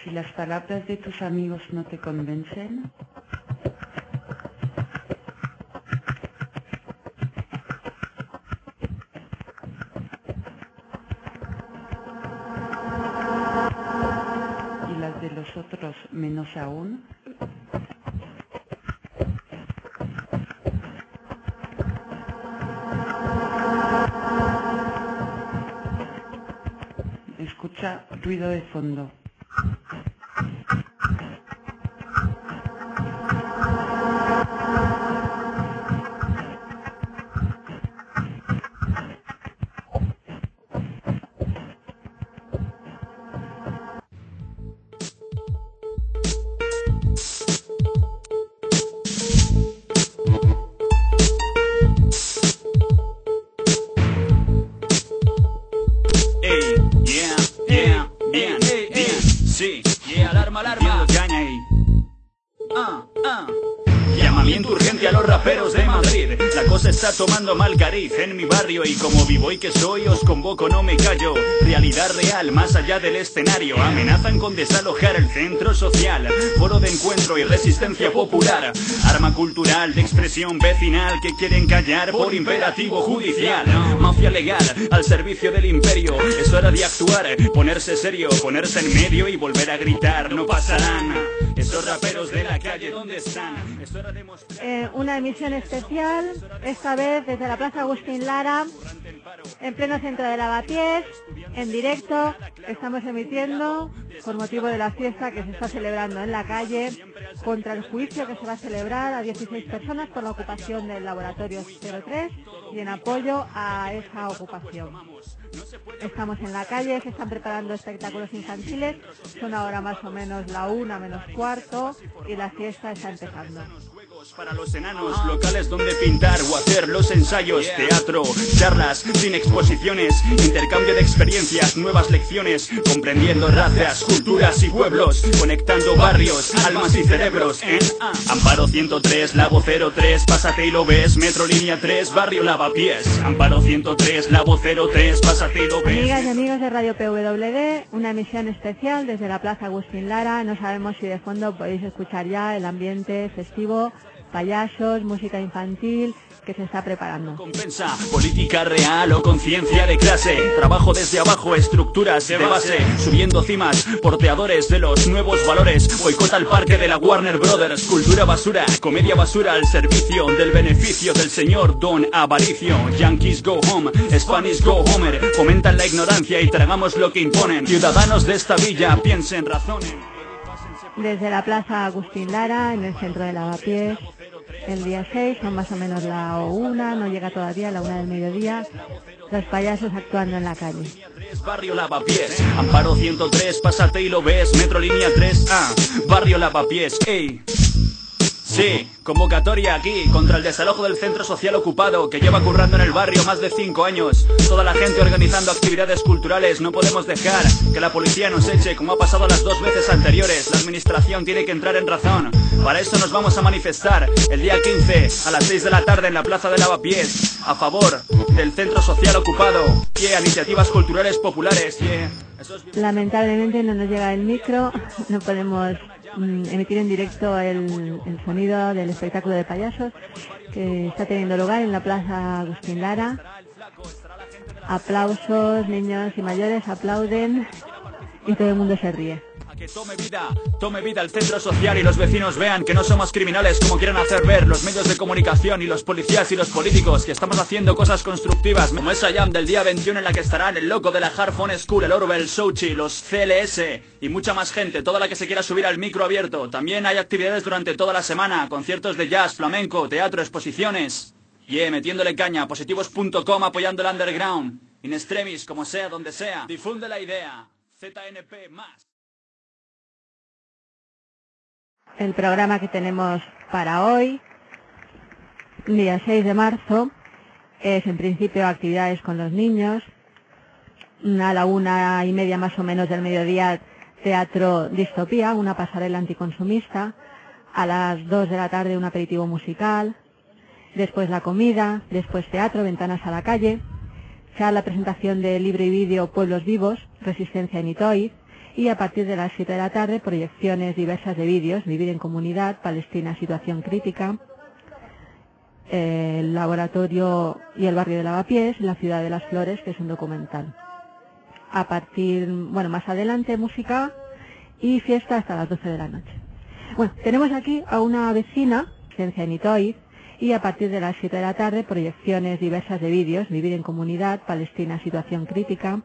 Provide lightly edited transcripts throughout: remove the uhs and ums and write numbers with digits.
Si las palabras de tus amigos no te convencen, y las de los otros menos aún, escucha ruido de fondo. Llamamiento urgente a los raperos de Madrid. La cosa está tomando mal cariz en mi barrio y como vivo y que soy os convoco, no me callo. Realidad real, más allá del escenario. Amenazan con desalojar el centro social, foro de encuentro y resistencia popular. Arma cultural de expresión vecinal que quieren callar por imperativo judicial. Mafia legal al servicio del imperio. Es hora de actuar, ponerse serio, ponerse en medio y volver a gritar. No pasarán. Esos raperos de la calle, ¿dónde están? Es hora de mostrar... Una emisión especial, esta vez desde la Plaza Agustín Lara, en pleno centro de Lavapiés, en directo. Estamos emitiendo por motivo de la fiesta que se está celebrando en la calle contra el juicio que se va a celebrar a 16 personas por la ocupación del laboratorio 03 y en apoyo a esa ocupación. Estamos en la calle, se están preparando espectáculos infantiles, son ahora más o menos la 1:15 y la fiesta está empezando. Para los enanos, locales donde pintar o hacer los ensayos, teatro, charlas, sin exposiciones, intercambio de experiencias, nuevas lecciones, comprendiendo razas, culturas y pueblos, conectando barrios, almas y cerebros en Amparo 103, Lavo 03, pásate y lo ves, Metro Línea 3, Barrio Lavapiés. Amparo 103, Lavo 03, pásate y lo ves. Amigas y amigos de Radio PWD, una emisión especial desde la Plaza Agustín Lara. No sabemos si de fondo podéis escuchar ya el ambiente festivo, payasos, música infantil que se está preparando. Compensa, política real o conciencia de clase, trabajo desde abajo, estructuras de base, subiendo cimas, porteadores de los nuevos valores, boicota el parque de la Warner Brothers, cultura basura, comedia basura al servicio del beneficio del señor Don Avaricio, Yankees go home, Spanish go homer, fomentan la ignorancia y tragamos lo que imponen, ciudadanos de esta villa piensen, razonen. Desde la Plaza Agustín Lara, en el centro de Lavapiés, el día 6, son más o menos la 1, no llega todavía a la 1 del mediodía, los payasos actuando en la calle. Barrio Lavapiés, Amparo 103, pásate y lo ves, Metro Línea 3, Barrio Lavapiés, ey. Sí, convocatoria aquí contra el desalojo del centro social ocupado que lleva currando en el barrio más de 5 años. Toda la gente organizando actividades culturales. No podemos dejar que la policía nos eche como ha pasado las 2 veces anteriores. La administración tiene que entrar en razón. Para eso nos vamos a manifestar el día 15 a las 6 de la tarde en la Plaza de Lavapiés a favor del centro social ocupado. A iniciativas culturales populares. Lamentablemente no nos llega el micro, no podemos emitir en directo el sonido del espectáculo de payasos que está teniendo lugar en la Plaza Agustín Lara. Aplausos, niños y mayores aplauden y todo el mundo se ríe. Que tome vida el centro social y los vecinos vean que no somos criminales como quieren hacer ver los medios de comunicación y los policías y los políticos, que estamos haciendo cosas constructivas como esa jam del día 21 en la que estarán el loco de la Harphone School, el Orwell, el Sochi, los CLS y mucha más gente, toda la que se quiera subir al micro abierto. También hay actividades durante toda la semana, conciertos de jazz, flamenco, teatro, exposiciones. Metiéndole caña, positivos.com apoyando el underground, in extremis, como sea, donde sea. Difunde la idea, ZNP más. El programa que tenemos para hoy, día 6 de marzo, es en principio actividades con los niños. A la 1:30 más o menos del mediodía, teatro Distopía, una pasarela anticonsumista. A las 2 de la tarde un aperitivo musical. Después la comida, después teatro, ventanas a la calle. Será la presentación de libro y vídeo Pueblos Vivos, Resistencia en Itoiz. y a partir de las 7 de la tarde proyecciones diversas de vídeos, Vivir en Comunidad, Palestina, Situación Crítica, el Laboratorio y el Barrio de Lavapiés, La Ciudad de las Flores, que es un documental. A partir, más adelante, música y fiesta hasta las 12 de la noche. Bueno, tenemos aquí a una vecina, Ciencia Nitoid, y a partir de las 7 de la tarde proyecciones diversas de vídeos, Vivir en Comunidad, Palestina, Situación Crítica,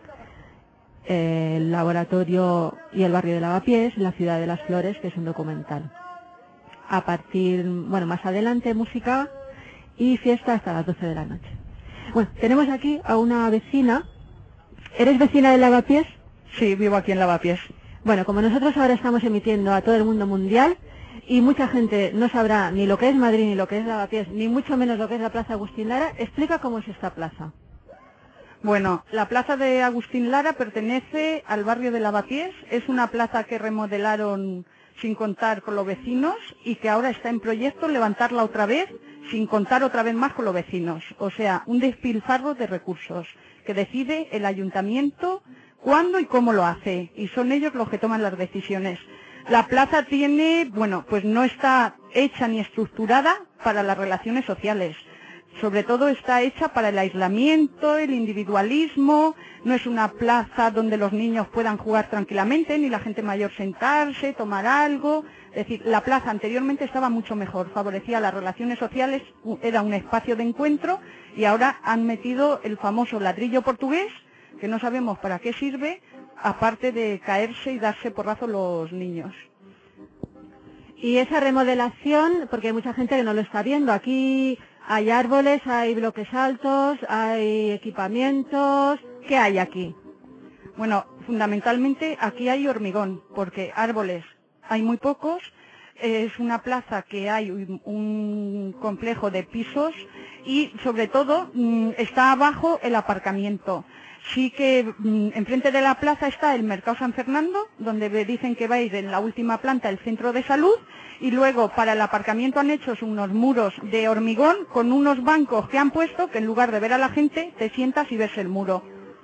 el Laboratorio y el Barrio de Lavapiés, La Ciudad de las Flores, que es un documental. A partir, más adelante, música y fiesta hasta las 12 de la noche. Bueno, tenemos aquí a una vecina. ¿Eres vecina de Lavapiés? Sí, vivo aquí en Lavapiés. Bueno, como nosotros ahora estamos emitiendo a todo el mundo mundial y mucha gente no sabrá ni lo que es Madrid ni lo que es Lavapiés, ni mucho menos lo que es la Plaza Agustín Lara, explica cómo es esta plaza. Bueno, la plaza de Agustín Lara pertenece al barrio de Lavapiés. Es una plaza que remodelaron sin contar con los vecinos y que ahora está en proyecto levantarla otra vez sin contar otra vez más con los vecinos. O sea, un despilfarro de recursos que decide el ayuntamiento cuándo y cómo lo hace, y son ellos los que toman las decisiones. La plaza tiene, pues no está hecha ni estructurada para las relaciones sociales. Sobre todo está hecha para el aislamiento, el individualismo. No es una plaza donde los niños puedan jugar tranquilamente, ni la gente mayor sentarse, tomar algo. Es decir, la plaza anteriormente estaba mucho mejor, favorecía las relaciones sociales, era un espacio de encuentro, y ahora han metido el famoso ladrillo portugués, que no sabemos para qué sirve, aparte de caerse y darse porrazo los niños. Y esa remodelación, porque hay mucha gente que no lo está viendo, aquí hay árboles, hay bloques altos, hay equipamientos. ¿Qué hay aquí? Bueno, fundamentalmente aquí hay hormigón, porque árboles hay muy pocos. Es una plaza que hay un complejo de pisos y sobre todo está abajo el aparcamiento. Sí que enfrente de la plaza está el Mercado San Fernando, donde dicen que va a ir en la última planta el centro de salud, y luego para el aparcamiento han hecho unos muros de hormigón con unos bancos que han puesto que en lugar de ver a la gente te sientas y ves el muro.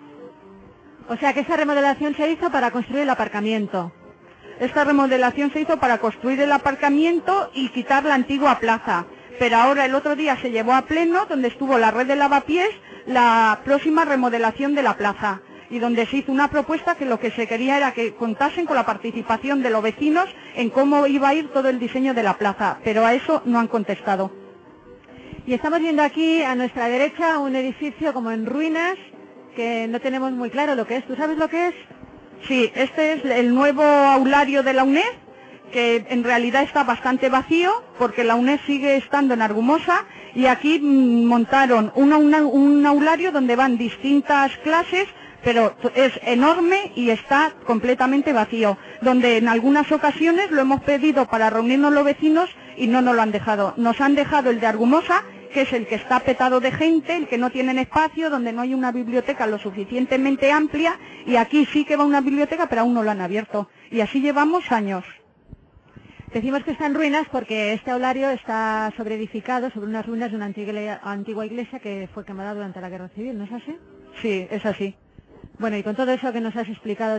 O sea que esa remodelación se hizo para construir el aparcamiento. Esta remodelación se hizo para construir el aparcamiento y quitar la antigua plaza. Pero ahora el otro día se llevó a pleno, donde estuvo la red de Lavapiés, la próxima remodelación de la plaza. Y donde se hizo una propuesta que lo que se quería era que contasen con la participación de los vecinos en cómo iba a ir todo el diseño de la plaza. Pero a eso no han contestado. Y estamos viendo aquí a nuestra derecha un edificio como en ruinas, que no tenemos muy claro lo que es. ¿Tú sabes lo que es? Sí, este es el nuevo aulario de la UNED, que en realidad está bastante vacío, porque la UNED sigue estando en Argumosa, y aquí montaron un aulario donde van distintas clases, pero es enorme y está completamente vacío, donde en algunas ocasiones lo hemos pedido para reunirnos los vecinos y no nos lo han dejado. Nos han dejado el de Argumosa, que es el que está petado de gente, el que no tienen espacio, donde no hay una biblioteca lo suficientemente amplia, y aquí sí que va una biblioteca, pero aún no la han abierto. Y así llevamos años. Decimos que está en ruinas porque este aulario está sobreedificado sobre unas ruinas de una antigua iglesia que fue quemada durante la Guerra Civil, ¿no es así? Sí, es así. Bueno, y con todo eso que nos has explicado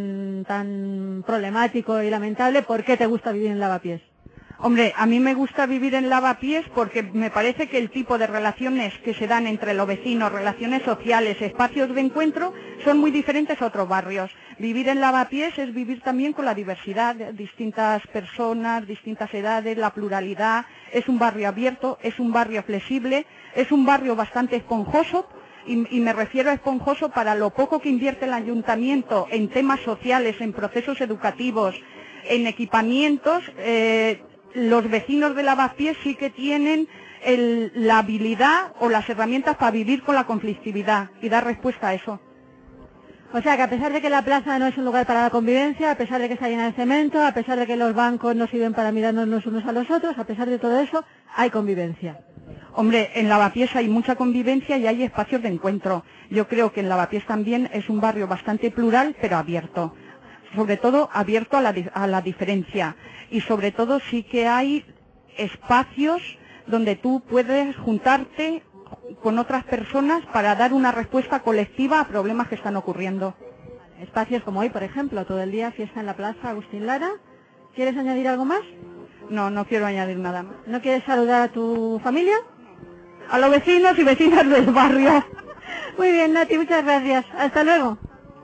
tan problemático y lamentable, ¿por qué te gusta vivir en Lavapiés? Hombre, a mí me gusta vivir en Lavapiés porque me parece que el tipo de relaciones que se dan entre los vecinos, relaciones sociales, espacios de encuentro, son muy diferentes a otros barrios. Vivir en Lavapiés es vivir también con la diversidad, distintas personas, distintas edades, la pluralidad. Es un barrio abierto, es un barrio flexible, es un barrio bastante esponjoso, y me refiero a esponjoso para lo poco que invierte el ayuntamiento en temas sociales, en procesos educativos, en equipamientos. Los vecinos de Lavapiés sí que tienen la habilidad o las herramientas para vivir con la conflictividad y dar respuesta a eso. O sea que a pesar de que la plaza no es un lugar para la convivencia, a pesar de que está llena de cemento, a pesar de que los bancos no sirven para mirarnos los unos a los otros, a pesar de todo eso, hay convivencia. Hombre, en Lavapiés hay mucha convivencia y hay espacios de encuentro. Yo creo que en Lavapiés también es un barrio bastante plural, pero abierto. Sobre todo abierto a la diferencia. Y sobre todo sí que hay espacios donde tú puedes juntarte con otras personas para dar una respuesta colectiva a problemas que están ocurriendo. espacios como hoy, por ejemplo, todo el día fiesta en la Plaza Agustín Lara. ¿Quieres añadir algo más? No, no quiero añadir nada más. ¿No quieres saludar a tu familia? A los vecinos y vecinas del barrio. Muy bien, Nati, muchas gracias. Hasta luego.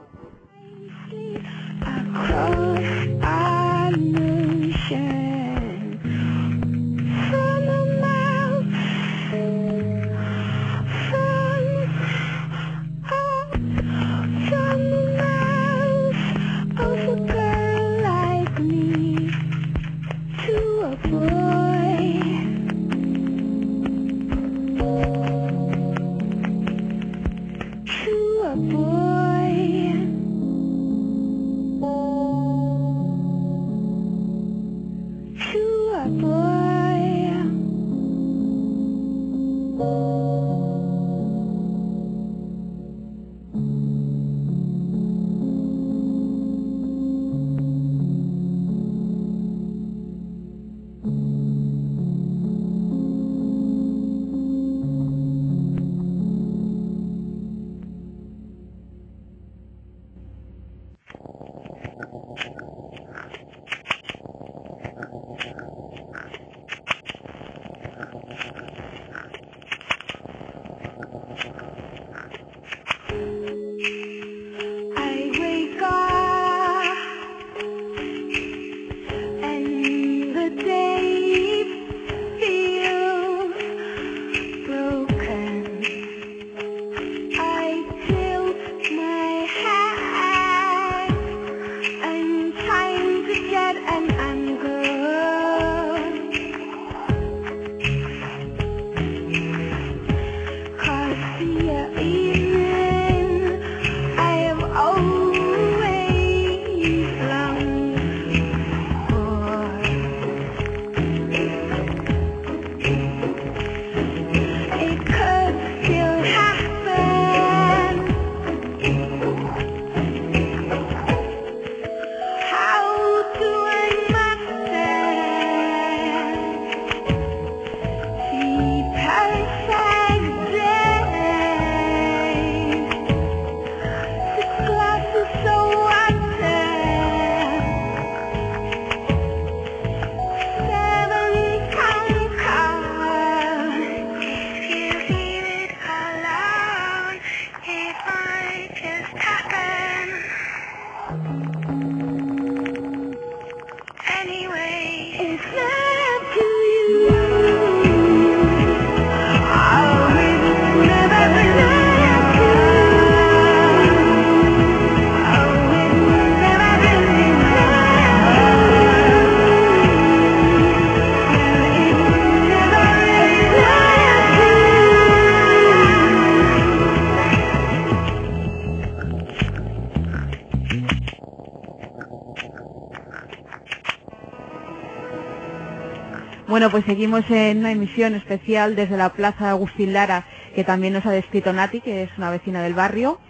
Bueno, pues seguimos en una emisión especial desde la Plaza Agustín Lara, que también nos ha descrito Nati, que es una vecina del barrio.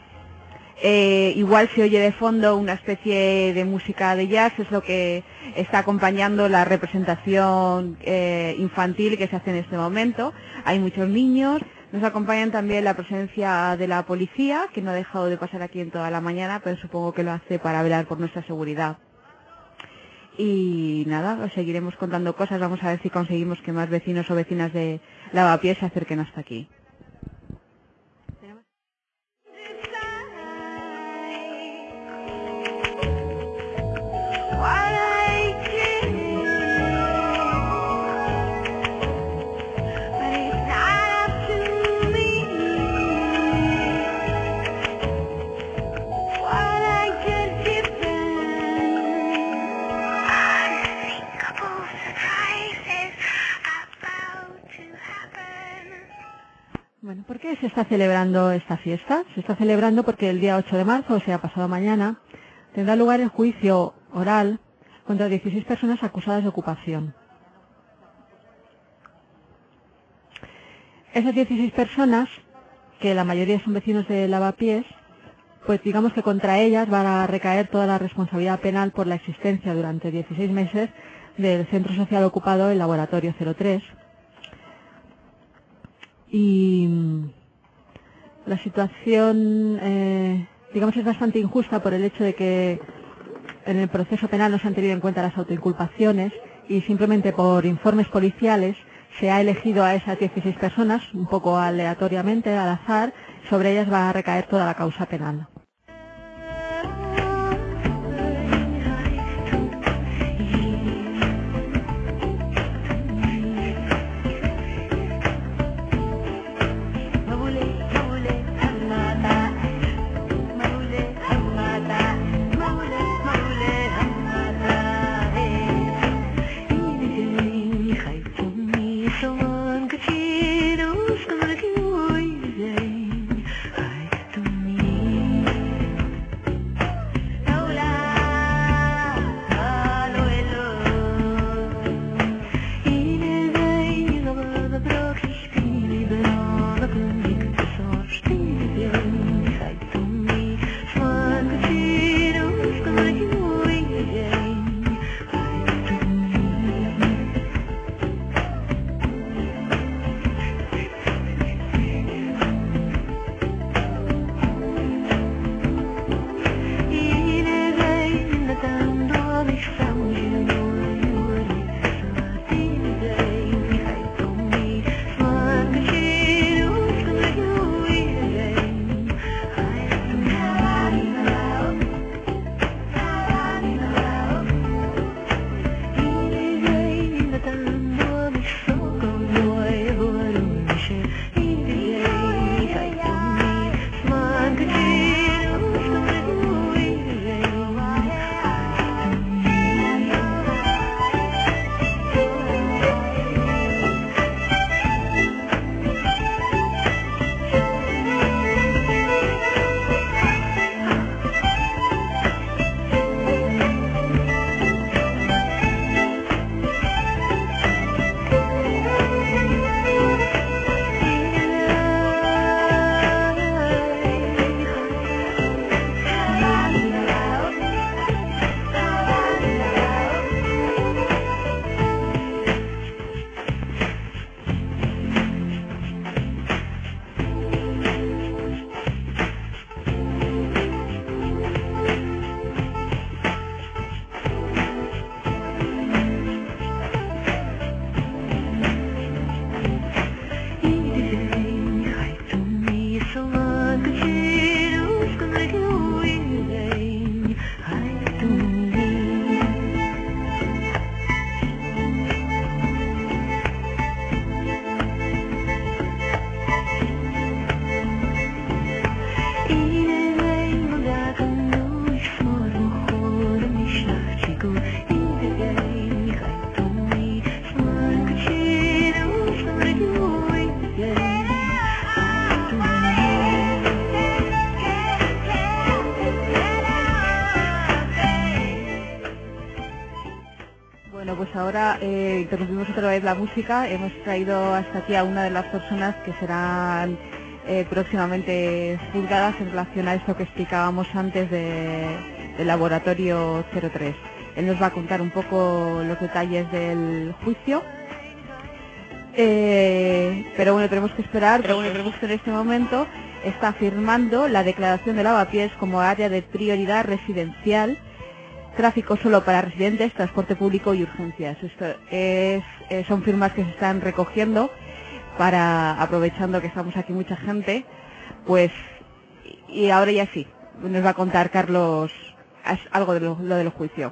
Igual se oye de fondo una especie de música de jazz, es lo que está acompañando la representación infantil que se hace en este momento. Hay muchos niños, nos acompañan también la presencia de la policía, que no ha dejado de pasar aquí en toda la mañana, pero supongo que lo hace para velar por nuestra seguridad. Y nada, os seguiremos contando cosas, vamos a ver si conseguimos que más vecinos o vecinas de Lavapiés se acerquen hasta aquí. Bueno, ¿por qué se está celebrando esta fiesta? Se está celebrando porque el día 8 de marzo, o sea, pasado mañana, tendrá lugar el juicio oral contra 16 personas acusadas de ocupación. Esas 16 personas, que la mayoría son vecinos de Lavapiés, pues digamos que contra ellas va a recaer toda la responsabilidad penal por la existencia durante 16 meses del Centro Social Ocupado, el Laboratorio 03. Y la situación digamos, es bastante injusta por el hecho de que en el proceso penal no se han tenido en cuenta las autoinculpaciones y simplemente por informes policiales se ha elegido a esas 16 personas, un poco aleatoriamente, al azar. Sobre ellas va a recaer toda la causa penal. Ahora interrumpimos otra vez la música. Hemos traído hasta aquí a una de las personas que serán próximamente juzgadas en relación a esto que explicábamos antes del laboratorio 03. Él nos va a contar un poco los detalles del juicio. Pero bueno, tenemos que esperar. Pero bueno, tenemos que en este momento está firmando la declaración de Lavapiés como área de prioridad residencial, tráfico solo para residentes, transporte público y urgencias. Esto son firmas que se están recogiendo para, aprovechando que estamos aquí mucha gente, pues, y ahora ya sí, nos va a contar Carlos algo de lo del juicio.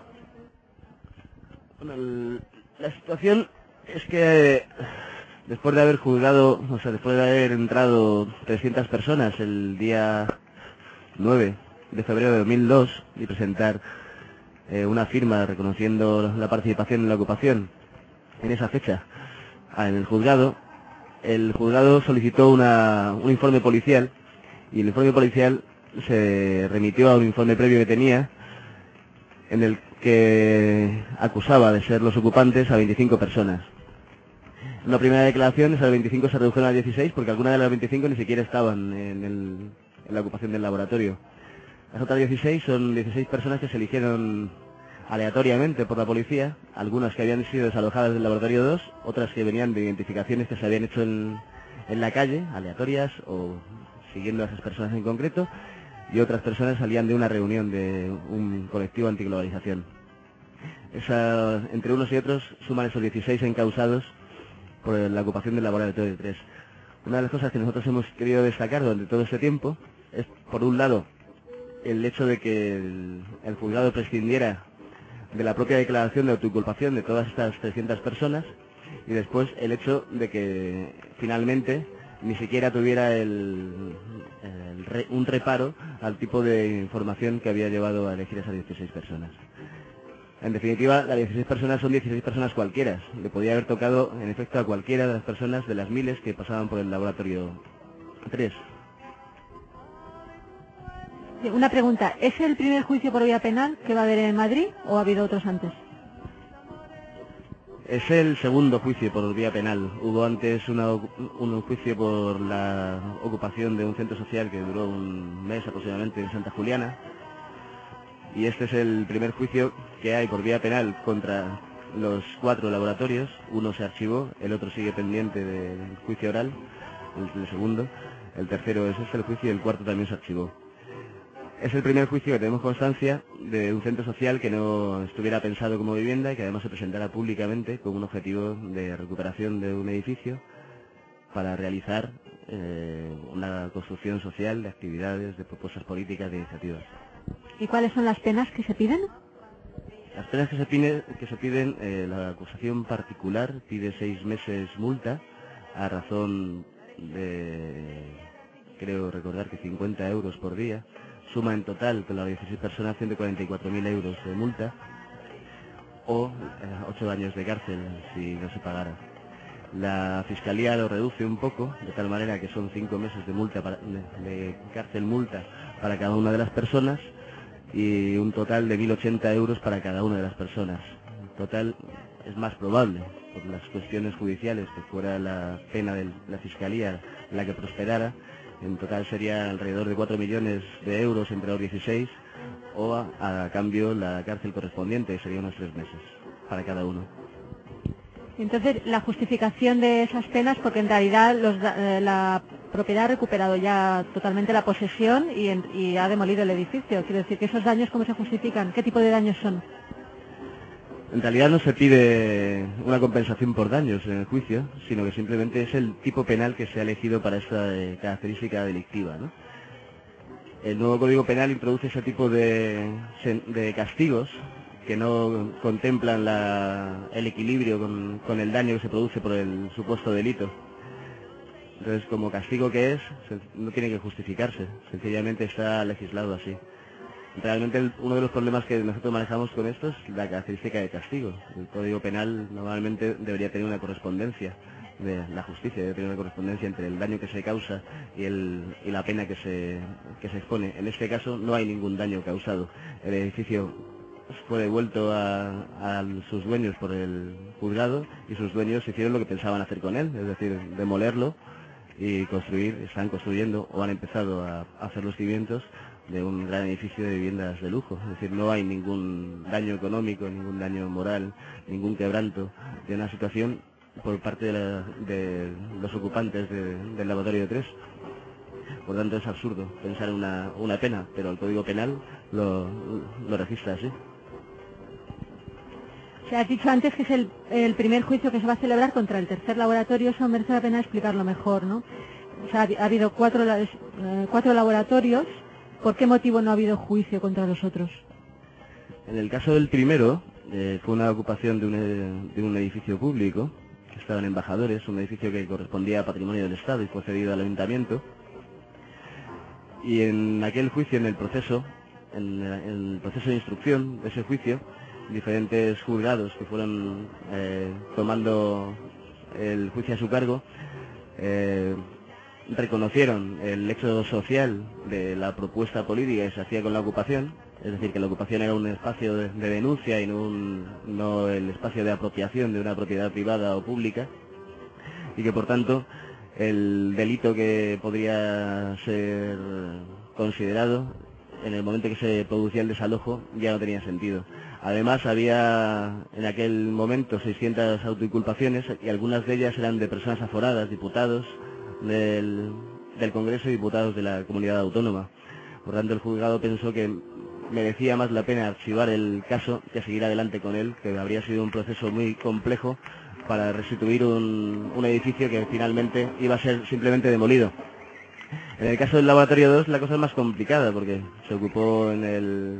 Bueno, la situación es que después de haber juzgado, o sea, después de haber entrado 300 personas el día 9 de febrero de 2002 y presentar una firma reconociendo la participación en la ocupación en esa fecha en el juzgado solicitó un informe policial, y el informe policial se remitió a un informe previo que tenía en el que acusaba de ser los ocupantes a 25 personas. En la primera declaración esas 25 se redujeron a 16 porque algunas de las 25 ni siquiera estaban en la ocupación del laboratorio. Las otras 16 son 16 personas que se eligieron aleatoriamente por la policía, algunas que habían sido desalojadas del laboratorio 2, otras que venían de identificaciones que se habían hecho en la calle, aleatorias o siguiendo a esas personas en concreto, y otras personas salían de una reunión de un colectivo antiglobalización. Entre unos y otros suman esos 16 encausados por la ocupación del laboratorio 3. Una de las cosas que nosotros hemos querido destacar durante todo este tiempo es, por un lado, el hecho de que el juzgado prescindiera de la propia declaración de autoinculpación de todas estas 300 personas, y después el hecho de que finalmente ni siquiera tuviera un reparo al tipo de información que había llevado a elegir esas 16 personas. En definitiva, las 16 personas son 16 personas cualquiera. Le podía haber tocado, en efecto, a cualquiera de las personas de las miles que pasaban por el laboratorio 3. Una pregunta, ¿es el primer juicio por vía penal que va a haber en Madrid o ha habido otros antes? Es el segundo juicio por vía penal. Hubo antes un juicio por la ocupación de un centro social que duró un mes aproximadamente en Santa Juliana. Y este es el primer juicio que hay por vía penal contra los 4 laboratorios. Uno se archivó, el otro sigue pendiente del juicio oral, el segundo. El tercero es el juicio y el cuarto también se archivó. Es el primer juicio que tenemos constancia de un centro social que no estuviera pensado como vivienda y que además se presentara públicamente con un objetivo de recuperación de un edificio para realizar una construcción social de actividades, de propuestas políticas, de iniciativas. ¿Y cuáles son las penas que se piden? Las penas que se piden, la acusación particular pide 6 meses multa a razón de, creo recordar que 50 euros por día. Suma en total con las 16 personas 144.000 euros de multa o 8 años de cárcel si no se pagara. La Fiscalía lo reduce un poco, de tal manera que son 5 meses de multa de cárcel multa para cada una de las personas y un total de 1.080 euros para cada una de las personas. En total es más probable, por las cuestiones judiciales, que fuera la pena de la Fiscalía la que prosperara. En total sería alrededor de 4 millones de euros entre los 16 o a cambio la cárcel correspondiente, sería unos 3 meses para cada uno. Entonces, la justificación de esas penas, porque en realidad la propiedad ha recuperado ya totalmente la posesión y ha demolido el edificio. Quiero decir, que esos daños, ¿cómo se justifican? ¿Qué tipo de daños son? En realidad no se pide una compensación por daños en el juicio, sino que simplemente es el tipo penal que se ha elegido para esta característica delictiva, ¿no? El nuevo Código Penal introduce ese tipo de castigos que no contemplan el equilibrio con el daño que se produce por el supuesto delito. Entonces, como castigo que es, no tiene que justificarse, sencillamente está legislado así. Realmente uno de los problemas que nosotros manejamos con esto es la característica de castigo. El Código Penal normalmente debería tener una correspondencia de la justicia, debe tener una correspondencia entre el daño que se causa y la pena que se expone. En este caso no hay ningún daño causado. El edificio fue devuelto a sus dueños por el juzgado y sus dueños hicieron lo que pensaban hacer con él, es decir, demolerlo y están construyendo o han empezado a hacer los cimientos de un gran edificio de viviendas de lujo. Es decir, no hay ningún daño económico, ningún daño moral, ningún quebranto de una situación por parte de los ocupantes del laboratorio 3. Por tanto, es absurdo pensar en una pena, pero el Código Penal lo registra así. Se ha dicho antes que es el primer juicio que se va a celebrar contra el tercer laboratorio. Eso merece la pena explicarlo mejor, ¿no? O sea, ha habido 4 laboratorios. ¿Por qué motivo no ha habido juicio contra los otros? En el caso del primero, fue una ocupación de un edificio público, que estaban embajadores, un edificio que correspondía a patrimonio del Estado y fue cedido al ayuntamiento. Y en aquel juicio, en el proceso de instrucción de ese juicio, diferentes juzgados que fueron tomando el juicio a su cargo, reconocieron el hecho social de la propuesta política que se hacía con la ocupación, es decir, que la ocupación era un espacio de denuncia y no el espacio de apropiación de una propiedad privada o pública, y que por tanto el delito que podría ser considerado en el momento que se producía el desalojo ya no tenía sentido. Además, había en aquel momento 600 autoinculpaciones y algunas de ellas eran de personas aforadas, diputados del Congreso y diputados de la comunidad autónoma. Por tanto, el juzgado pensó que merecía más la pena archivar el caso que seguir adelante con él, que habría sido un proceso muy complejo para restituir un edificio que finalmente iba a ser simplemente demolido. En el caso del laboratorio 2 la cosa es más complicada porque se ocupó en el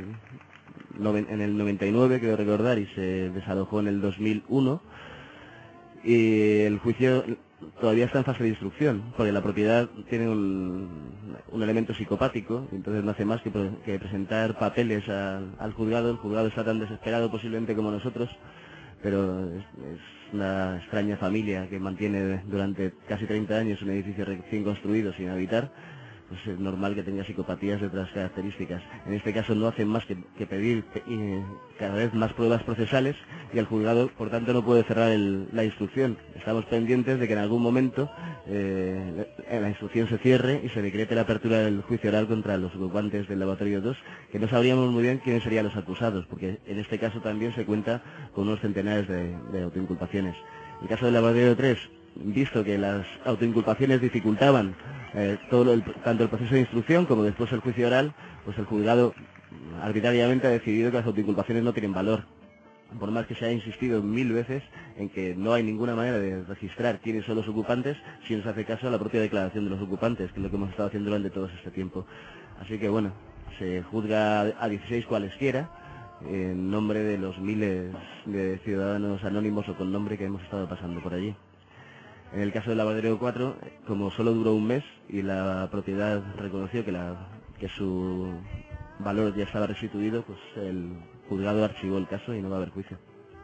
99, creo recordar, y se desalojó en el 2001, y el juicio todavía está en fase de instrucción, porque la propiedad tiene un elemento psicopático, entonces no hace más que presentar papeles al juzgado. El juzgado está tan desesperado posiblemente como nosotros, pero es una extraña familia que mantiene durante casi 30 años un edificio recién construido sin habitar. Pues es normal que tenga psicopatías de otras características. En este caso no hacen más que pedir cada vez más pruebas procesales, y el juzgado, por tanto, no puede cerrar la instrucción. Estamos pendientes de que en algún momento la instrucción se cierre y se decrete la apertura del juicio oral contra los ocupantes del laboratorio 2, que no sabríamos muy bien quiénes serían los acusados, porque en este caso también se cuenta con unos centenares de autoinculpaciones. En el caso del laboratorio 3, visto que las autoinculpaciones dificultaban tanto el proceso de instrucción como después el juicio oral, pues el juzgado arbitrariamente ha decidido que las autoinculpaciones no tienen valor. Por más que se haya insistido 1000 veces en que no hay ninguna manera de registrar quiénes son los ocupantes si no se hace caso a la propia declaración de los ocupantes, que es lo que hemos estado haciendo durante todo este tiempo. Así que bueno, se juzga a 16 cualesquiera, en nombre de los miles de ciudadanos anónimos o con nombre que hemos estado pasando por allí. En el caso del laboratorio 4, como solo duró un mes y la propiedad reconoció que su valor ya estaba restituido, pues el juzgado archivó el caso y no va a haber juicio.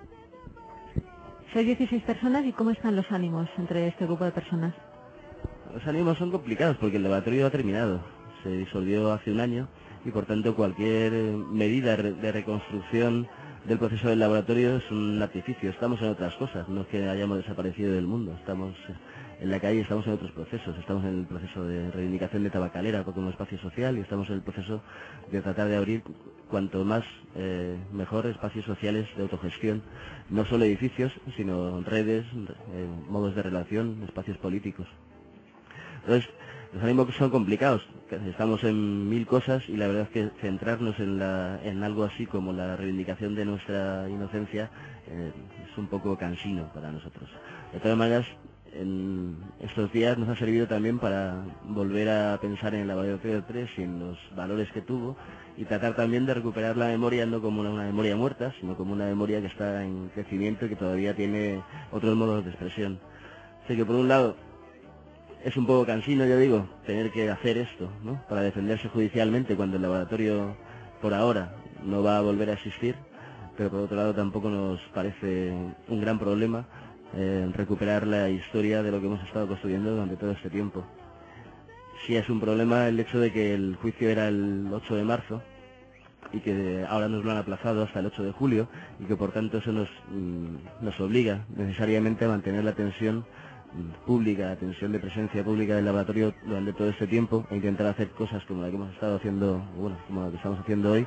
Sois 16 personas, ¿y cómo están los ánimos entre este grupo de personas? Los ánimos son complicados porque el laboratorio ha terminado. Se disolvió hace un año y por tanto cualquier medida de reconstrucción del proceso del laboratorio es un artificio. Estamos en otras cosas, no es que hayamos desaparecido del mundo, estamos en la calle, estamos en otros procesos, estamos en el proceso de reivindicación de Tabacalera como espacio social, y estamos en el proceso de tratar de abrir cuanto más mejor espacios sociales de autogestión, no solo edificios, sino redes, modos de relación, espacios políticos. Entonces, los ánimos son complicados, estamos en 1000 cosas y la verdad es que centrarnos en algo así como la reivindicación de nuestra inocencia es un poco cansino para nosotros. De todas maneras, en estos días nos ha servido también para volver a pensar en el laboratorio 3 y en los valores que tuvo, y tratar también de recuperar la memoria no como una memoria muerta, sino como una memoria que está en crecimiento y que todavía tiene otros modos de expresión. Así que por un lado es un poco cansino, ya digo, tener que hacer esto, ¿no?, para defenderse judicialmente cuando el laboratorio por ahora no va a volver a existir, pero por otro lado tampoco nos parece un gran problema recuperar la historia de lo que hemos estado construyendo durante todo este tiempo. Sí es un problema el hecho de que el juicio era el 8 de marzo y que ahora nos lo han aplazado hasta el 8 de julio y que por tanto eso nos obliga necesariamente a mantener la atención pública, atención de presencia pública del laboratorio durante todo este tiempo, e intentar hacer cosas como la que hemos estado haciendo, bueno, como la que estamos haciendo hoy,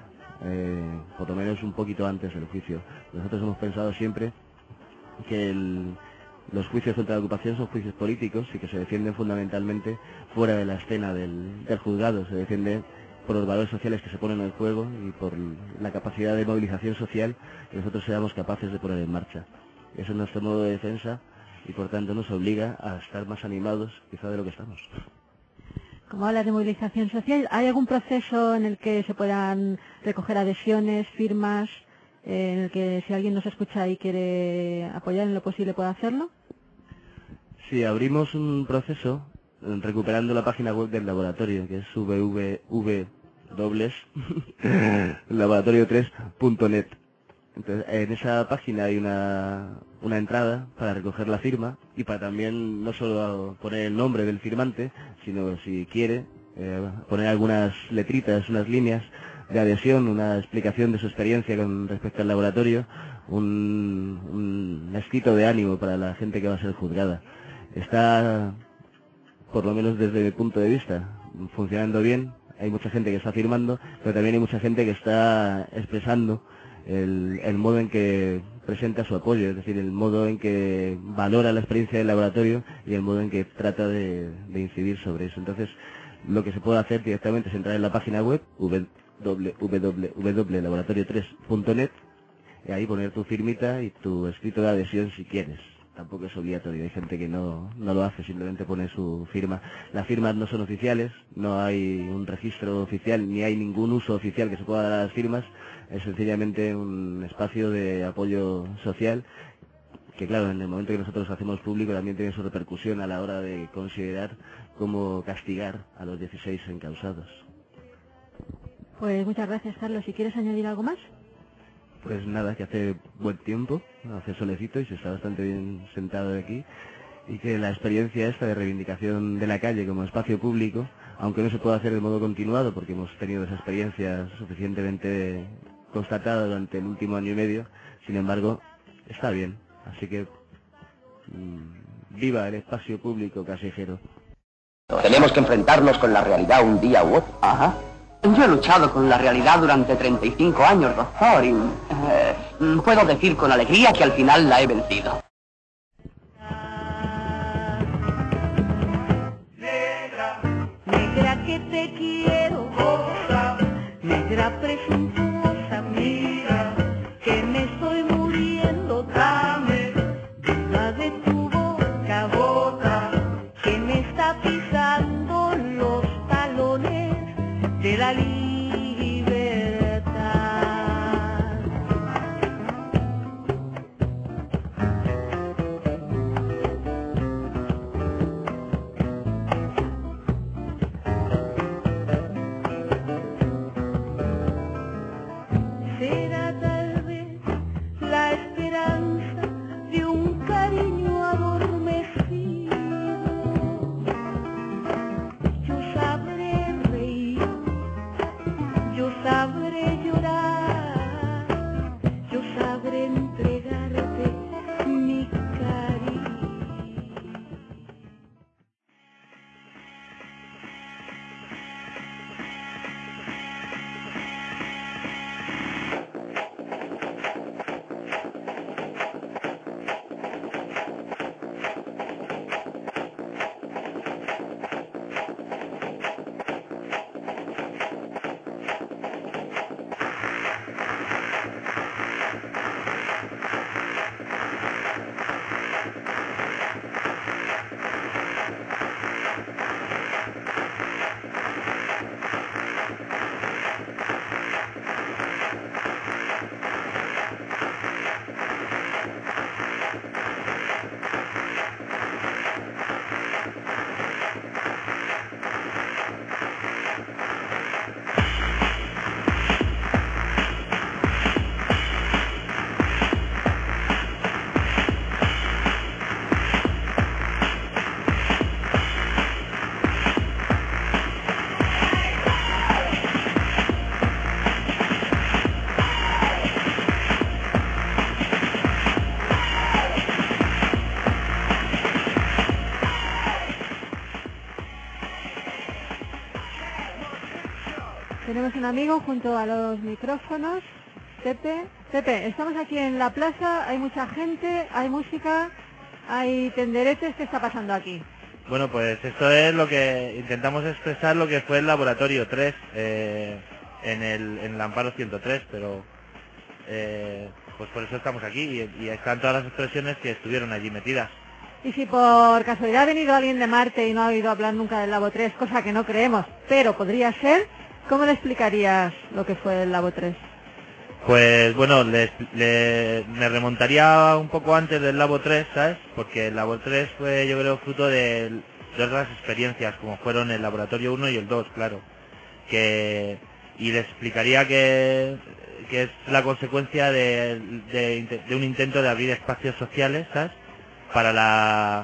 por lo menos un poquito antes del juicio. Nosotros hemos pensado siempre que los juicios contra la ocupación son juicios políticos y que se defienden fundamentalmente fuera de la escena del juzgado, se defiende por los valores sociales que se ponen en juego y por la capacidad de movilización social que nosotros seamos capaces de poner en marcha. Ese es nuestro modo de defensa y por tanto nos obliga a estar más animados quizá de lo que estamos. Como hablas de movilización social, ¿hay algún proceso en el que se puedan recoger adhesiones, firmas, en el que si alguien nos escucha y quiere apoyar en lo posible pueda hacerlo? Sí, abrimos un proceso recuperando la página web del laboratorio, que es www.laboratorio3.net. Entonces, en esa página hay una entrada para recoger la firma y para también no solo poner el nombre del firmante, sino si quiere poner algunas letritas, unas líneas de adhesión, una explicación de su experiencia con respecto al laboratorio, un escrito de ánimo para la gente que va a ser juzgada. Está, por lo menos desde mi punto de vista, funcionando bien. Hay mucha gente que está firmando, pero también hay mucha gente que está expresando el modo en que presenta su apoyo, es decir, el modo en que valora la experiencia del laboratorio y el modo en que trata de incidir sobre eso. Entonces, Lo que se puede hacer directamente es entrar en la página web www.laboratorio3.net y ahí poner tu firmita y tu escrito de adhesión si quieres. Tampoco es obligatorio, hay gente que no lo hace, simplemente pone su firma. Las firmas no son oficiales, no hay un registro oficial, ni hay ningún uso oficial que se pueda dar a las firmas, es sencillamente un espacio de apoyo social, que claro, en el momento que nosotros hacemos público también tiene su repercusión a la hora de considerar cómo castigar a los 16 encausados. Pues muchas gracias, Carlos. ¿Si quieres añadir algo más? Pues nada, que hace buen tiempo, hace solecito y se está bastante bien sentado aquí, y que la experiencia esta de reivindicación de la calle como espacio público, aunque no se pueda hacer de modo continuado porque hemos tenido esa experiencia suficientemente constatada durante el último año y medio, sin embargo, está bien. Así que viva el espacio público callejero. Tenemos que enfrentarnos con la realidad un día u otro. Ajá. Yo he luchado con la realidad durante 35 años, doctor, y puedo decir con alegría que al final la he vencido. Negra que te quiero, negra presuntuosa, mira, que me estoy muriendo, dame, duda de tu boca, boca, que me está pisando los talones de la libertad. Será tal vez la esperanza de un cariño adormecido. Yo sabré reír, yo sabré llorar, yo sabré entregarte mi cariño. Tenemos un amigo junto a los micrófonos, Pepe. Pepe, estamos aquí en la plaza, hay mucha gente, hay música, hay tenderetes. ¿Qué está pasando aquí? Bueno, pues esto es lo que intentamos expresar, lo que fue el Laboratorio 3 en el Amparo 103, pero pues por eso estamos aquí y están todas las expresiones que estuvieron allí metidas. Y si por casualidad ha venido alguien de Marte y no ha oído hablar nunca del Labo 3, cosa que no creemos, pero podría ser, ¿cómo le explicarías lo que fue el Labo 3? Pues bueno, me remontaría un poco antes del Labo 3, ¿sabes? Porque el Labo 3 fue, yo creo, fruto de otras experiencias, como fueron el Laboratorio 1 y el 2, claro. Y le explicaría que es la consecuencia de un intento de abrir espacios sociales, ¿sabes? Para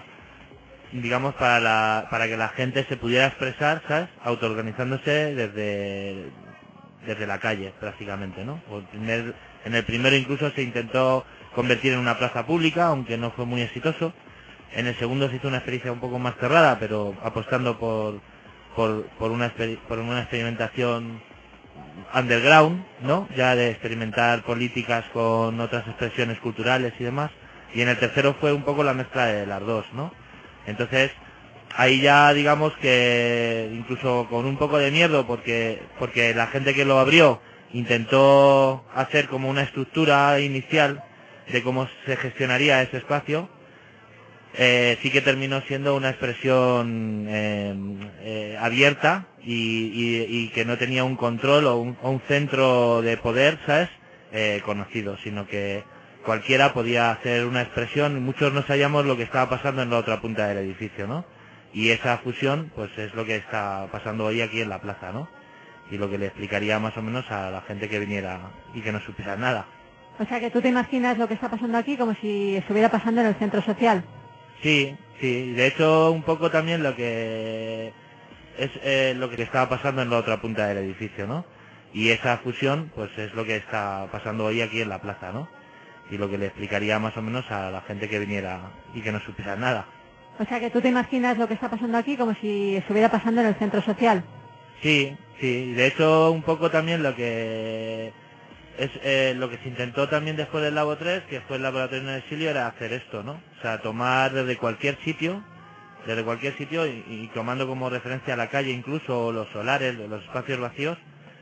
que la gente se pudiera expresar, ¿sabes? Autoorganizándose desde la calle, prácticamente, ¿no? En el primero incluso se intentó convertir en una plaza pública, aunque no fue muy exitoso. En el segundo se hizo una experiencia un poco más cerrada, pero apostando por una experimentación underground, ¿no? Ya de experimentar políticas con otras expresiones culturales y demás. Y en el tercero fue un poco la mezcla de las dos, ¿no? Entonces, ahí ya digamos que incluso con un poco de miedo porque la gente que lo abrió intentó hacer como una estructura inicial de cómo se gestionaría ese espacio, sí que terminó siendo una expresión abierta y que no tenía un control o un centro de poder, ¿sabes? Conocido, sino que cualquiera podía hacer una expresión. Muchos no sabíamos lo que estaba pasando en la otra punta del edificio, ¿no? Y esa fusión pues es lo que está pasando hoy aquí en la plaza, ¿no? Y lo que le explicaría más o menos a la gente que viniera y que no supiera nada. O sea que tú te imaginas lo que está pasando aquí como si estuviera pasando en el centro social. Sí, sí, de hecho un poco también lo que es lo que estaba pasando en la otra punta del edificio, ¿no? Y esa fusión pues es lo que está pasando hoy aquí en la plaza, ¿no? Y lo que le explicaría más o menos a la gente que viniera y que no supiera nada. O sea que tú te imaginas lo que está pasando aquí como si estuviera pasando en el centro social. Sí, sí, de hecho un poco también lo que es lo que se intentó también después del Labo 3, que fue el laboratorio en el exilio, era hacer esto, ¿no? O sea, tomar desde cualquier sitio y tomando como referencia la calle incluso, los solares, los espacios vacíos,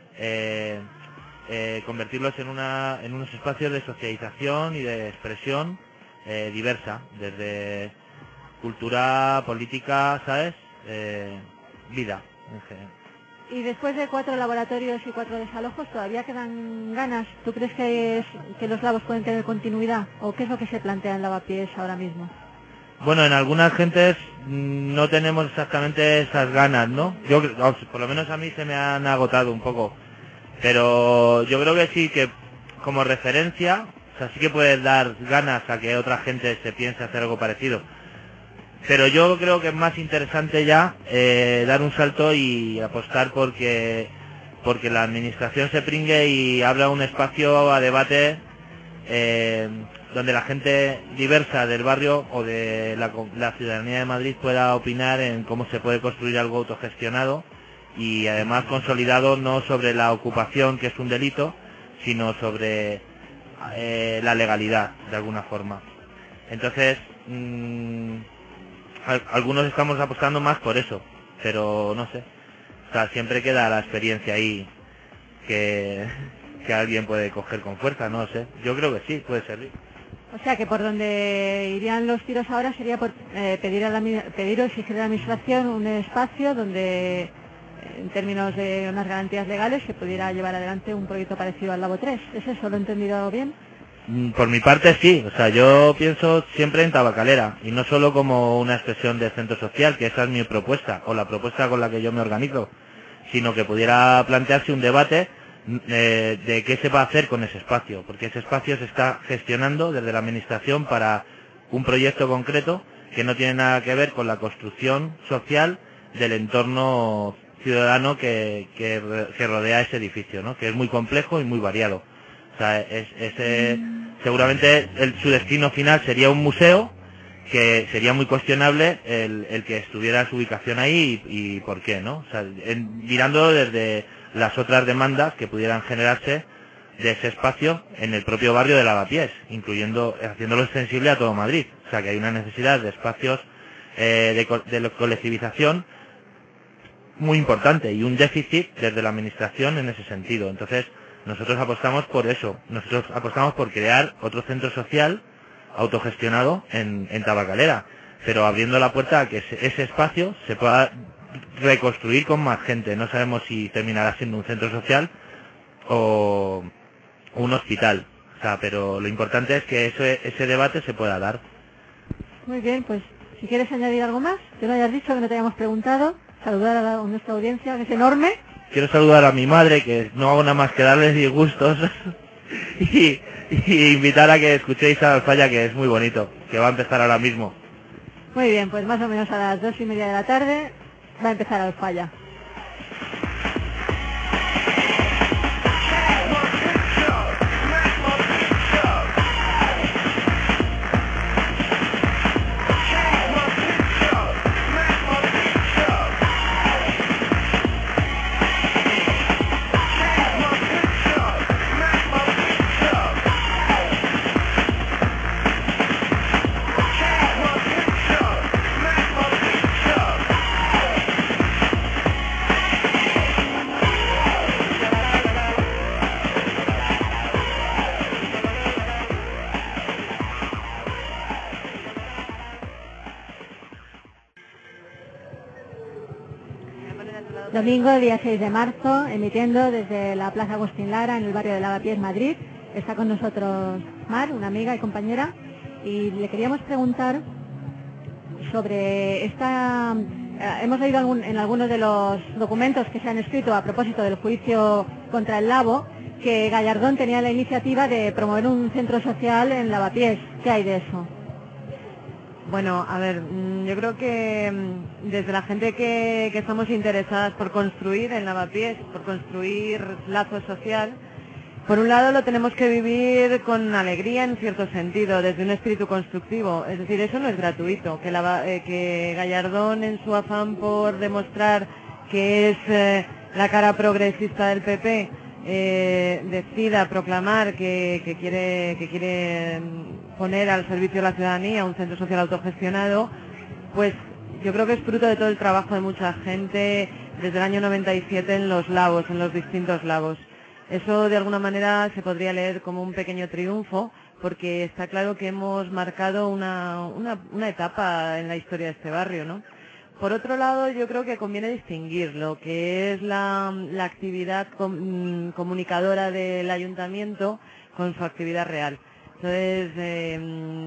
convertirlos en unos espacios de socialización y de expresión diversa, desde cultura, política, ¿sabes? Vida, en general. Y después de 4 laboratorios y 4 desalojos, ¿todavía quedan ganas? ¿Tú crees que los labos pueden tener continuidad? ¿O qué es lo que se plantea en Lavapiés ahora mismo? Bueno, en algunas gentes no tenemos exactamente esas ganas, ¿no? Yo, por lo menos a mí se me han agotado un poco. Pero yo creo que sí, que como referencia, o sea, sí que puedes dar ganas a que otra gente se piense hacer algo parecido. Pero yo creo que es más interesante ya dar un salto y apostar porque la administración se pringue y abra un espacio a debate donde la gente diversa del barrio o de la ciudadanía de Madrid pueda opinar en cómo se puede construir algo autogestionado y además consolidado no sobre la ocupación, que es un delito, sino sobre la legalidad, de alguna forma. Entonces, algunos estamos apostando más por eso, pero no sé. O sea, siempre queda la experiencia ahí que alguien puede coger con fuerza, no sé. Yo creo que sí, puede servir. O sea que por donde irían los tiros ahora sería por pedir o exigir a la administración un espacio donde, en términos de unas garantías legales, se pudiera llevar adelante un proyecto parecido al Labo 3. ¿Es eso? ¿Lo he entendido bien? Por mi parte sí, o sea, yo pienso siempre en Tabacalera y no solo como una expresión de centro social, que esa es mi propuesta o la propuesta con la que yo me organizo, sino que pudiera plantearse un debate de qué se va a hacer con ese espacio, porque ese espacio se está gestionando desde la administración para un proyecto concreto que no tiene nada que ver con la construcción social del entorno ciudadano que rodea ese edificio, ¿no? Que es muy complejo y muy variado. O sea, seguramente su destino final sería un museo, que sería muy cuestionable el que estuviera su ubicación ahí y por qué, ¿no? O sea, mirando desde las otras demandas que pudieran generarse de ese espacio en el propio barrio de Lavapiés, haciéndolo extensible a todo Madrid. O sea, que hay una necesidad de espacios de colectivización muy importante y un déficit desde la administración en ese sentido. Entonces, nosotros apostamos por eso, nosotros apostamos por crear otro centro social autogestionado en Tabacalera, pero abriendo la puerta a que ese espacio se pueda reconstruir con más gente. No sabemos si terminará siendo un centro social o un hospital, o sea, pero lo importante es que ese debate se pueda dar. Muy bien, pues si quieres añadir algo más, que no hayas dicho, que no te hayamos preguntado, saludar a nuestra audiencia, que es enorme. Quiero saludar a mi madre, que no hago nada más que darles disgustos, y invitar a que escuchéis a Alfaya, que es muy bonito, que va a empezar ahora mismo. Muy bien, pues más o menos a las 2:30 de la tarde va a empezar Alfaya. Domingo, día 6 de marzo, emitiendo desde la Plaza Agustín Lara, en el barrio de Lavapiés, Madrid. Está con nosotros Mar, una amiga y compañera, y le queríamos preguntar sobre esta... hemos leído en algunos de los documentos que se han escrito a propósito del juicio contra el Labo, que Gallardón tenía la iniciativa de promover un centro social en Lavapiés. ¿Qué hay de eso? Bueno, a ver, yo creo que desde la gente que estamos interesadas por construir en Lavapiés, por construir lazo social, por un lado lo tenemos que vivir con alegría en cierto sentido, desde un espíritu constructivo. Es decir, eso no es gratuito. Que Gallardón, en su afán por demostrar que es la cara progresista del PP, decida proclamar que quiere poner al servicio de la ciudadanía un centro social autogestionado, pues yo creo que es fruto de todo el trabajo de mucha gente desde el año 97 en los lavos, en los distintos lavos. Eso de alguna manera se podría leer como un pequeño triunfo, porque está claro que hemos marcado una etapa en la historia de este barrio, ¿no? Por otro lado, yo creo que conviene distinguir lo que es la actividad comunicadora del ayuntamiento con su actividad real. Entonces,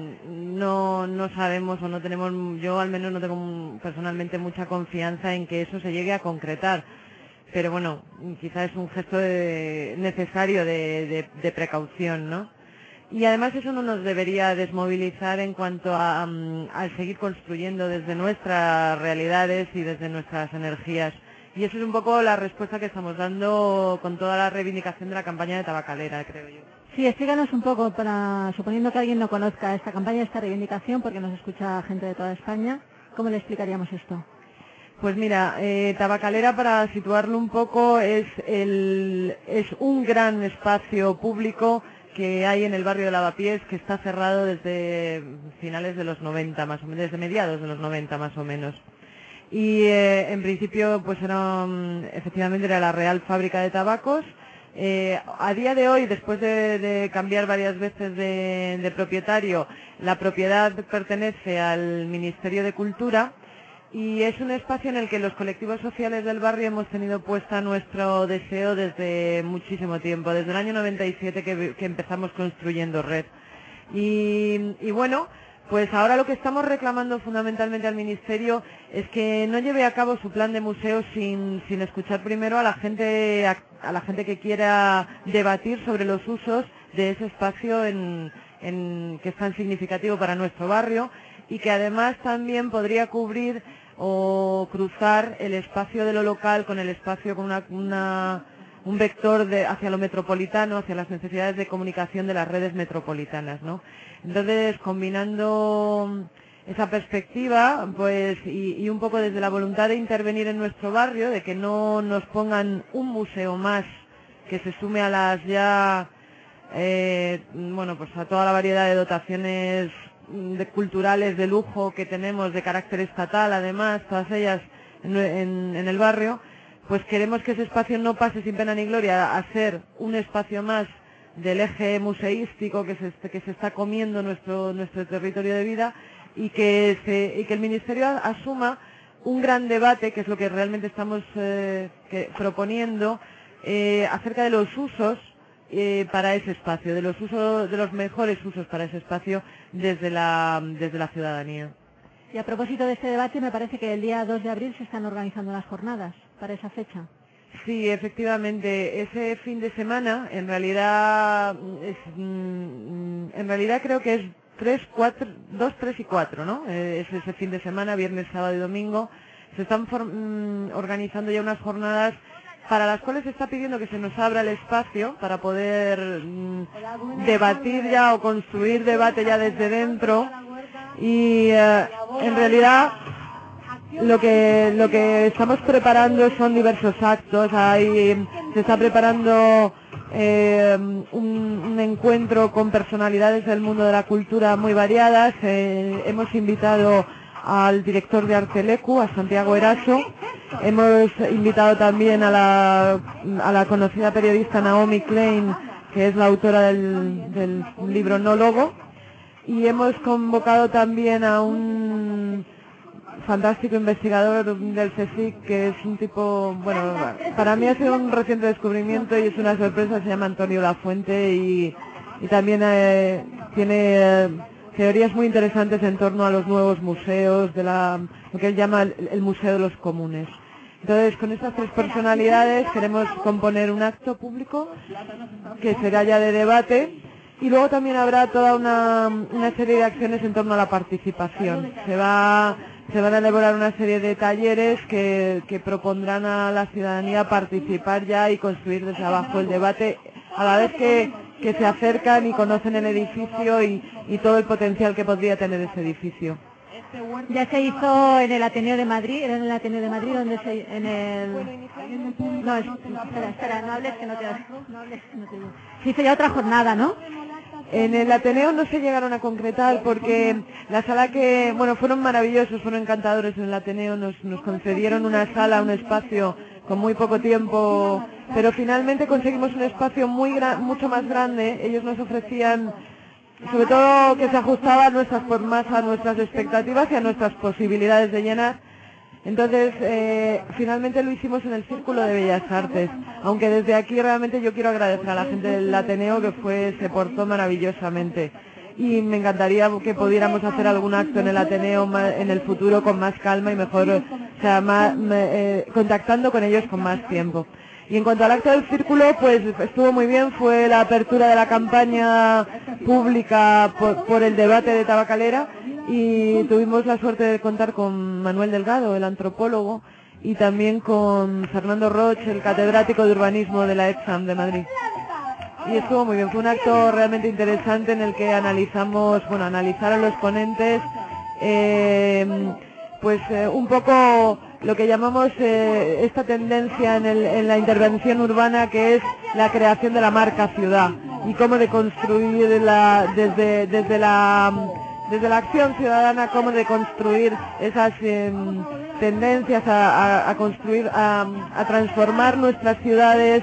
no sabemos o no tenemos, yo al menos no tengo personalmente mucha confianza en que eso se llegue a concretar. Pero bueno, quizás es un gesto necesario de precaución, ¿no? Y además eso no nos debería desmovilizar en cuanto al seguir construyendo desde nuestras realidades y desde nuestras energías. Y eso es un poco la respuesta que estamos dando con toda la reivindicación de la campaña de Tabacalera, creo yo. Sí, explícanos un poco, suponiendo que alguien no conozca esta campaña, esta reivindicación, porque nos escucha gente de toda España, ¿cómo le explicaríamos esto? Pues mira, Tabacalera, para situarlo un poco, es un gran espacio público que hay en el barrio de Lavapiés, que está cerrado desde finales de los 90 más o menos, desde mediados de los 90 más o menos. Y en principio pues efectivamente era la Real Fábrica de Tabacos. A día de hoy, después de cambiar varias veces de propietario, la propiedad pertenece al Ministerio de Cultura. Y es un espacio en el que los colectivos sociales del barrio hemos tenido puesta nuestro deseo desde muchísimo tiempo, desde el año 97 que empezamos construyendo red. Y bueno, pues ahora lo que estamos reclamando fundamentalmente al Ministerio es que no lleve a cabo su plan de museo sin escuchar primero a la gente que quiera debatir sobre los usos de ese espacio que es tan significativo para nuestro barrio, y que además también podría cubrir o cruzar el espacio de lo local con el espacio, con un vector hacia lo metropolitano, hacia las necesidades de comunicación de las redes metropolitanas, ¿no? Entonces, combinando esa perspectiva, pues, y un poco desde la voluntad de intervenir en nuestro barrio, de que no nos pongan un museo más que se sume a las ya, pues a toda la variedad de dotaciones culturales de lujo que tenemos, de carácter estatal, además, todas ellas en el barrio, pues queremos que ese espacio no pase sin pena ni gloria a ser un espacio más del eje museístico que se está comiendo nuestro territorio de vida, y que el Ministerio asuma un gran debate, que es lo que realmente estamos proponiendo, acerca de los usos para ese espacio, de los mejores usos para ese espacio desde la ciudadanía. Y a propósito de este debate, me parece que el día 2 de abril se están organizando las jornadas para esa fecha. Sí, efectivamente, ese fin de semana, en realidad creo que es 2, 3 y 4, ¿no? Es ese fin de semana, viernes, sábado y domingo. Se están organizando ya unas jornadas para las cuales se está pidiendo que se nos abra el espacio para poder debatir ya o construir debate ya desde dentro. Y en realidad lo que estamos preparando son diversos actos. Se está preparando un encuentro con personalidades del mundo de la cultura muy variadas. Hemos invitado al director de Artelecu, a Santiago Eraso. Hemos invitado también a la conocida periodista Naomi Klein, que es la autora del libro No Logo. Y hemos convocado también a un fantástico investigador del CSIC, que es un tipo, bueno, para mí ha sido un reciente descubrimiento y es una sorpresa. Se llama Antonio Lafuente y también tiene teorías muy interesantes en torno a los nuevos museos, de lo que él llama el Museo de los Comunes. Entonces, con estas tres personalidades queremos componer un acto público que será ya de debate, y luego también habrá toda una serie de acciones en torno a la participación. Se van a elaborar una serie de talleres que propondrán a la ciudadanía participar ya y construir desde abajo el debate, a la vez que se acercan y conocen el edificio y todo el potencial que podría tener ese edificio. Ya se hizo en el Ateneo de Madrid, era en el Ateneo de Madrid donde se... No, espera, no hables que no te digo. Se hizo ya otra jornada, ¿no? En el Ateneo no se llegaron a concretar porque la sala fueron maravillosos, fueron encantadores en el Ateneo, nos concedieron una sala, un espacio con muy poco tiempo, pero finalmente conseguimos un espacio mucho más grande. Ellos nos ofrecían, sobre todo, que se ajustaba a nuestras formas, a nuestras expectativas y a nuestras posibilidades de llenar. Entonces, finalmente lo hicimos en el Círculo de Bellas Artes, aunque desde aquí realmente yo quiero agradecer a la gente del Ateneo que se portó maravillosamente. Y me encantaría que pudiéramos hacer algún acto en el Ateneo en el futuro con más calma y mejor, contactando con ellos con más tiempo. Y en cuanto al acto del Círculo, pues estuvo muy bien, fue la apertura de la campaña pública por el debate de Tabacalera, y tuvimos la suerte de contar con Manuel Delgado, el antropólogo, y también con Fernando Roch, el catedrático de urbanismo de la EPSAM de Madrid. Y estuvo muy bien, fue un acto realmente interesante en el que analizaron los ponentes, un poco lo que llamamos esta tendencia en la intervención urbana, que es la creación de la marca ciudad, y cómo deconstruir desde la acción ciudadana, cómo deconstruir esas tendencias a transformar nuestras ciudades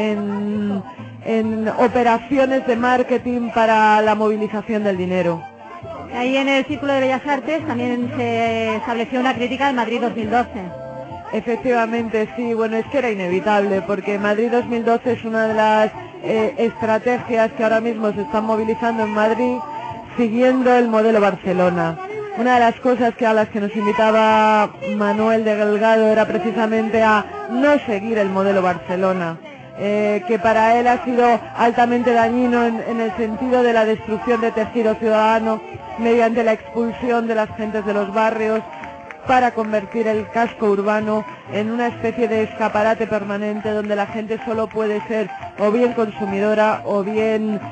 en operaciones de marketing para la movilización del dinero. Ahí en el Círculo de Bellas Artes también se estableció una crítica al Madrid 2012. Efectivamente, sí, es que era inevitable, porque Madrid 2012 es una de las estrategias que ahora mismo se están movilizando en Madrid, siguiendo el modelo Barcelona. Una de las cosas a las que nos invitaba Manuel Delgado era precisamente a no seguir el modelo Barcelona, que para él ha sido altamente dañino en el sentido de la destrucción de tejido ciudadano mediante la expulsión de las gentes de los barrios, para convertir el casco urbano en una especie de escaparate permanente donde la gente solo puede ser o bien consumidora o bien,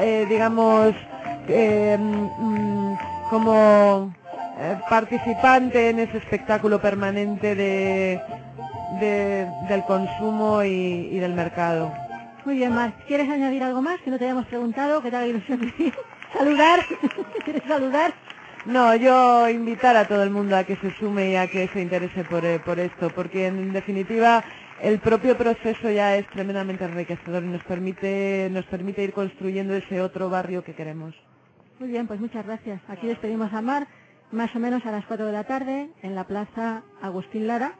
como participante en ese espectáculo permanente del consumo y del mercado. Muy bien, Mar. ¿Quieres añadir algo más que no te hayamos preguntado? ¿Qué te haga ilusión decir? ¿Saludar? ¿Quieres saludar? No, yo invitar a todo el mundo a que se sume y a que se interese por esto, porque en definitiva el propio proceso ya es tremendamente enriquecedor y nos permite ir construyendo ese otro barrio que queremos. Muy bien, pues muchas gracias. Aquí despedimos a Mar, más o menos a las 4 de la tarde, en la Plaza Agustín Lara.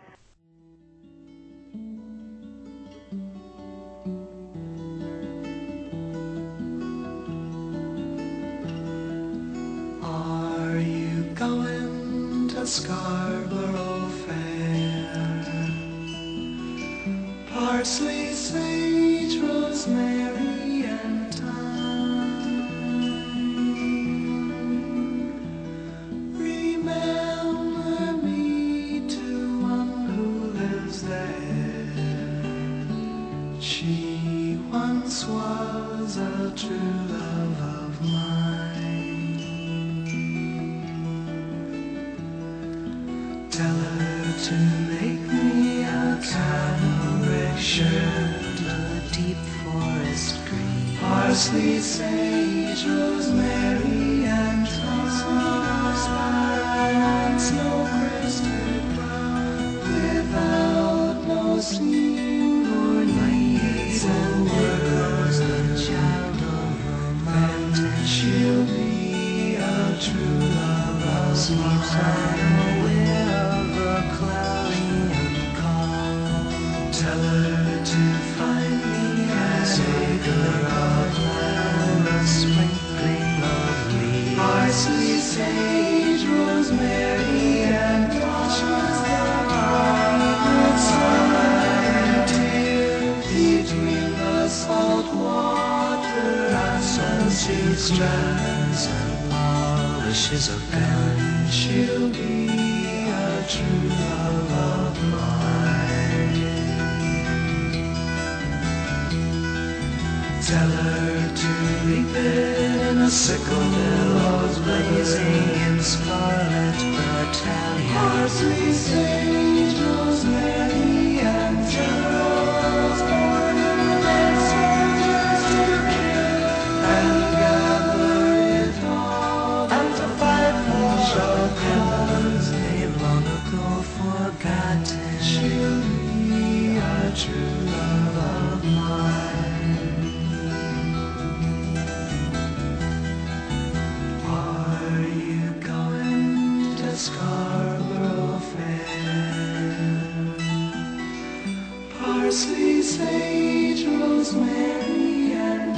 Are you going to Scarborough Fair? Parsley, sage, rosemary, and thyme. Remember me to one who lives there. She once was a true love of mine. Tell her to make me a cambric shirt, a deep forest green, parsley, sage, rosemary, and thyme, snow-crested brown, without no seam or needs, and words the child of romance, and she'll be a true love of mine. Parsley, sage, rosemary, and thyme, dear, between the salt water and salty strands and polishes of gun, she'll be a true love of mine. Tell her to reap it in a sickle, billows blazing in scarlet battalion. Parsley, sage, rosemary, and generals born and soldiers to kill, and gather it all and to fight for our cause. They've long ago forgotten. She'll be a true love of mine. Scarborough Fair. Parsley, sage, rosemary, and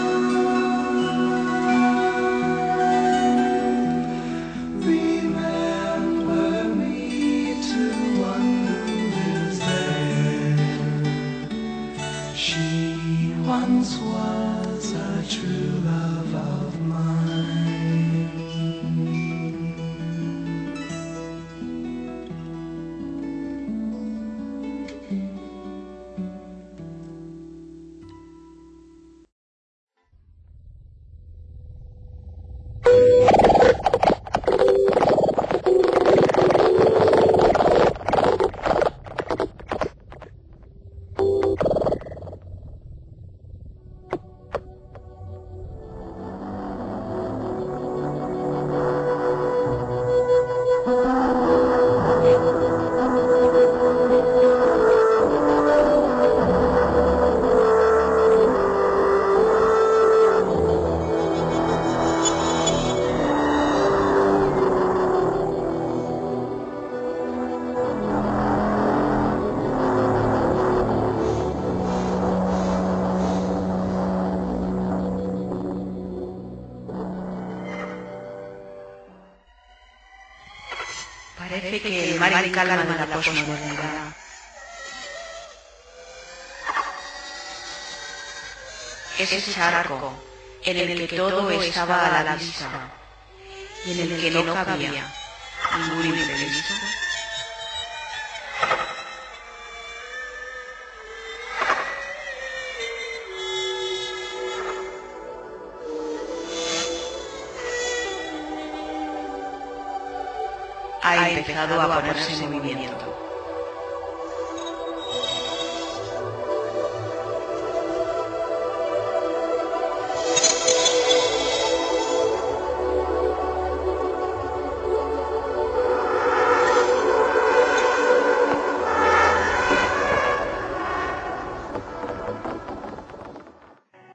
thyme. Remember me to one who lives there. She once was a true love of mine. Parece que el mar en calma de la posmodernidad es ese charco en el que todo estaba a la vista y en el que no cabía ningún imprevisto. Ha empezado a ponerse en movimiento.